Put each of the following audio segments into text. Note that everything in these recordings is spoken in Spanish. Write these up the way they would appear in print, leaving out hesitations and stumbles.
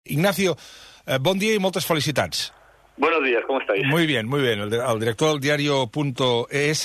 Ignacio, bon dia i moltes felicitats. Buenos días, ¿cómo estáis? Muy bien, muy bien. El director del diario.es.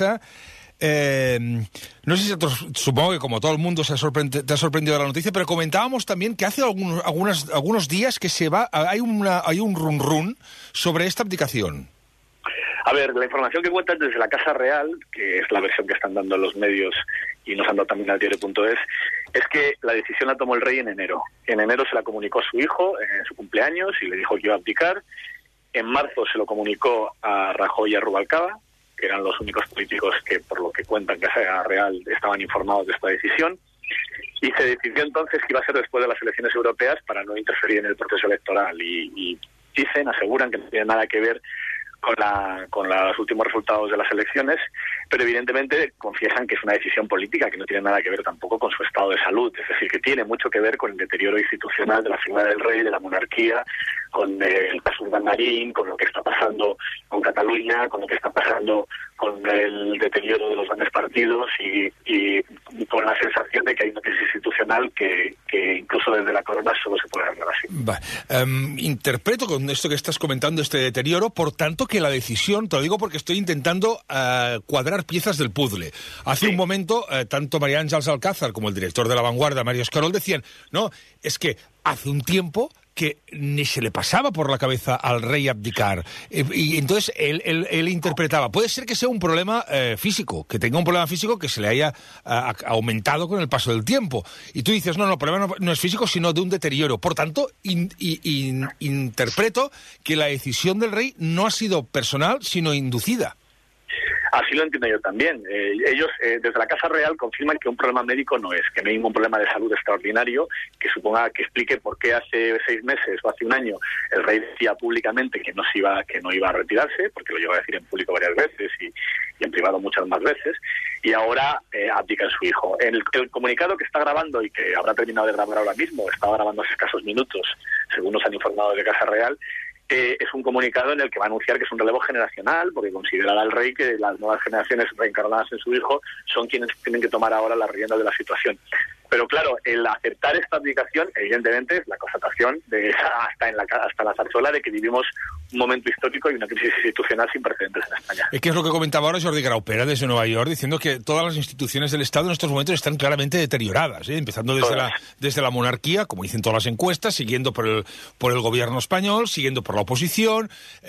No sé si supongo que como todo el mundo te ha sorprendido la noticia, pero comentábamos también que hace algunos días que hay un run sobre esta abdicación. A ver, la información que cuentan desde la Casa Real, que es la versión que están dando los medios y nos han dado también al diario.es, es que la decisión la tomó el rey en enero. En enero se la comunicó a su hijo en su cumpleaños y le dijo que iba a abdicar. En marzo se lo comunicó a Rajoy y a Rubalcaba, que eran los únicos políticos que, por lo que cuentan Casa Real, estaban informados de esta decisión. Y se decidió entonces que iba a ser después de las elecciones europeas para no interferir en el proceso electoral. Y aseguran que no tiene nada que ver con los últimos resultados de las elecciones, pero evidentemente confiesan que es una decisión política que no tiene nada que ver tampoco con su estado de salud, es decir, que tiene mucho que ver con el deterioro institucional de la figura del rey, de la monarquía, con el caso Urban Marín, con lo que está pasando con Cataluña, con lo que está pasando con el deterioro de los grandes partidos y con la sensación de que hay una crisis institucional que incluso desde la corona solo se puede arreglar así. Interpreto con esto que estás comentando, este deterioro, por tanto que la decisión, te lo digo porque estoy intentando cuadrar piezas del puzzle. Hace un momento, tanto María Ángeles Alcázar como el director de La Vanguardia, Mario Escarol, decían, no, es que hace un tiempo que ni se le pasaba por la cabeza al rey abdicar. Y entonces él interpretaba, puede ser que sea un problema físico, que tenga un problema físico que se le haya aumentado con el paso del tiempo. Y tú dices, no, el problema no es físico, sino de un deterioro. Por tanto, interpreto que la decisión del rey no ha sido personal, sino inducida. Así lo entiendo yo también. Ellos, desde la Casa Real, confirman que un problema médico no es, que no hay ningún problema de salud extraordinario que explique por qué hace 6 meses o hace un año el rey decía públicamente que no iba a retirarse, porque lo llegó a decir en público varias veces y en privado muchas más veces, y ahora abdica en su hijo. El comunicado que está grabando y que habrá terminado de grabar ahora mismo, estaba grabando hace escasos minutos, según nos han informado de Casa Real, es un comunicado en el que va a anunciar que es un relevo generacional, porque considerará al rey que las nuevas generaciones reencarnadas en su hijo son quienes tienen que tomar ahora las riendas de la situación. Pero claro, el aceptar esta abdicación, evidentemente, es la constatación hasta la zarzuela de que vivimos un momento histórico y una crisis institucional sin precedentes en España. ¿Qué es lo que comentaba ahora Jordi Graupera desde Nueva York, diciendo que todas las instituciones del Estado en estos momentos están claramente deterioradas, empezando desde la monarquía, como dicen todas las encuestas, siguiendo por el gobierno español, siguiendo por la oposición,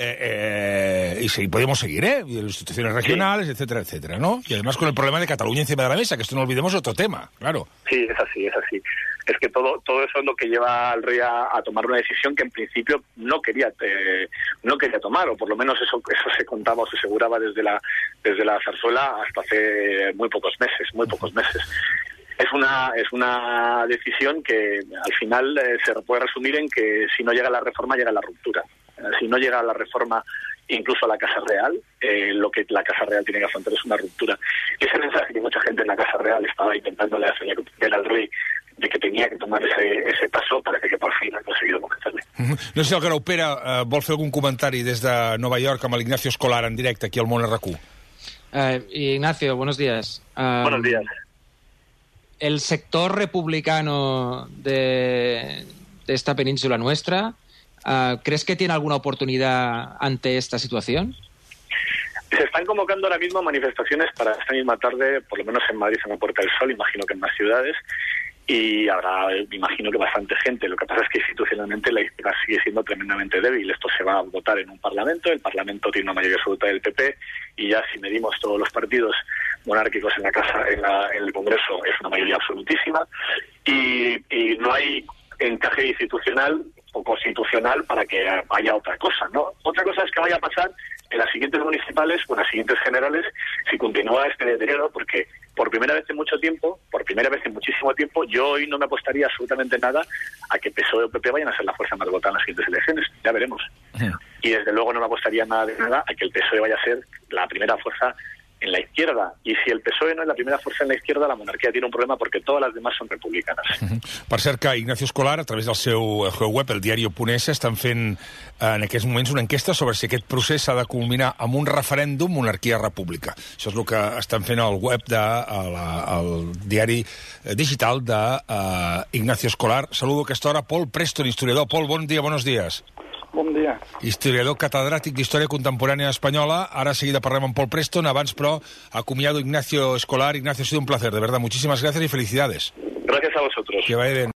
y podemos seguir, y las instituciones regionales, etcétera, etcétera, ¿no? Y además con el problema de Cataluña encima de la mesa, que esto no olvidemos es otro tema, claro. Sí, es así. Es que todo eso es lo que lleva al rey a tomar una decisión que en principio no quería tomar, o por lo menos eso se contaba o se aseguraba desde la zarzuela hasta hace muy pocos meses. Es una decisión que al final se puede resumir en que si no llega la reforma, llega la ruptura. Si no llega la reforma incluso a la Casa Real, lo que la Casa Real tiene que afrontar es una ruptura. Ese mensaje que mucha gente en la Casa Real estaba intentándole hacer al rey de que tenía que tomar ese paso, parece que por fin han conseguido convencerle. No sé si el Graupera vol fer algun comentari des de Nova York amb l'Ignacio Escolar en directe aquí al Món RQ. Ignacio, buenos días. Buenos días. El sector republicano de esta península nuestra, ¿crees que tiene alguna oportunidad ante esta situación? Se están convocando ahora mismo manifestaciones para esta misma tarde, por lo menos en Madrid, en la Puerta del Sol, imagino que en más ciudades, y habrá, imagino que bastante gente. Lo que pasa es que institucionalmente la izquierda sigue siendo tremendamente débil. Esto se va a votar en un Parlamento, el Parlamento tiene una mayoría absoluta del PP, y ya si medimos todos los partidos monárquicos en el Congreso es una mayoría absolutísima, y no hay encaje institucional o constitucional para que haya otra cosa, ¿no? Otra cosa es que vaya a pasar en las siguientes municipales o en las siguientes generales si continúa este deterioro, porque por primera vez en muchísimo tiempo, yo hoy no me apostaría absolutamente nada a que PSOE o PP vayan a ser la fuerza más votada en las siguientes elecciones. Ya veremos. Y desde luego no me apostaría nada a que el PSOE vaya a ser la primera fuerza en la izquierda. Y si el PSOE no es la primera fuerza en la izquierda, la monarquía tiene un problema porque todas las demás son republicanes. Per cert que Ignacio Escolar, a través del seu web, el diario.es, estan fent en aquests moments una enquesta sobre si aquest procés s'ha de culminar amb un referèndum monarquia-república. Això és el que estan fent al web del diari digital d'Ignacio Escolar. Saludo a aquesta hora Paul Preston, historiador. Paul, bon dia, buenos días. Bon dia. Historiador catedràtic d'Història Contemporània Espanyola. Ara seguida parlem amb Paul Preston. Abans, però, acomiado Ignacio Escolar. Ignacio, ha sido un placer, de verdad. Muchísimas gracias y felicidades. Gracias a vosotros. Que vaya bien.